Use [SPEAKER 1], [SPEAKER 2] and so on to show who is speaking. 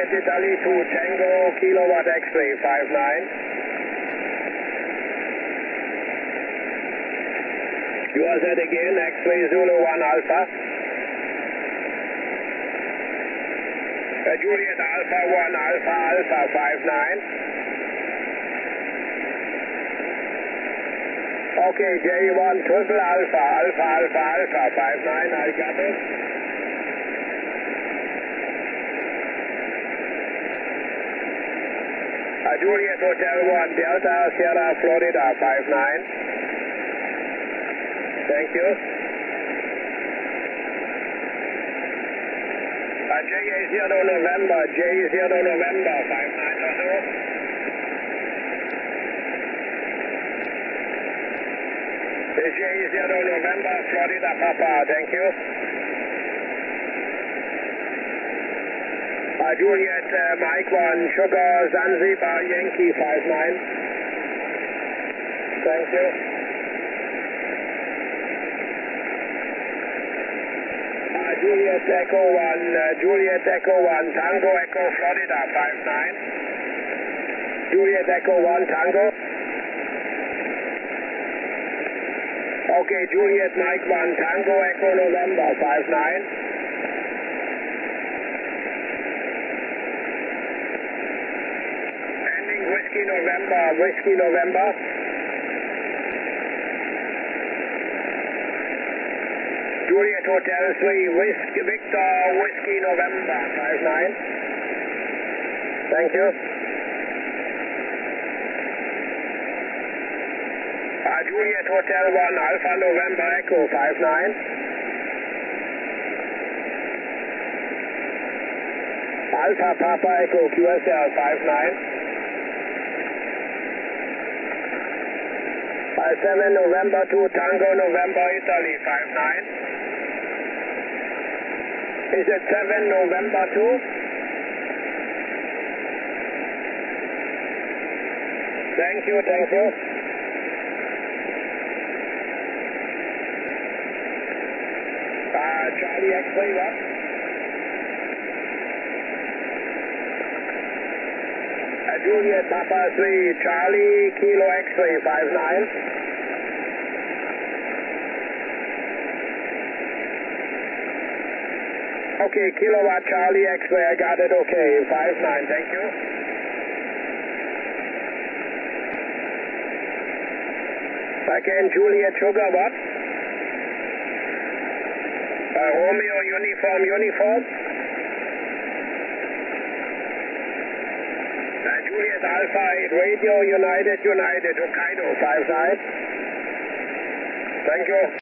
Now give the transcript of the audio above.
[SPEAKER 1] Juliet Italy 2 Tango Kilowatt X-ray 59. You are set again, X-ray Zulu 1 Alpha. Juliet Alpha 1 Alpha Alpha 59. Okay, J1 Triple Alpha Alpha Alpha Alpha 59, I got it. Juliet Hotel 1 Delta Sierra Florida 59. Thank you. J0 November 59 J0 November Florida Papa, thank you. Juliet Mike 1 Sugar Zanzibar Yankee 59. Thank you. Juliet Echo 1 Tango Echo Florida 59. Juliet Echo 1 Tango. Okay, Juliet Mike 1 Tango Echo November 59. Ending Whiskey November. Juliet Hotel 3 Victor Whiskey November 59. Thank you. Juliet Hotel 1 Alpha November Echo 59. Alpha Papa Echo QSL 59. 7 November 2 Tango November Italy 59. Is it 7 November 2? Thank you. Charlie X-ray what? Juliet Papa 3 Charlie Kilo X-ray 59. Okay, Kilowatt Charlie X-ray, I got it, okay, 59, thank you. Again, Juliet Sugar, what? Romeo Uniform. Juliet Alpha 8 Radio United, Hokkaido 59. Thank you.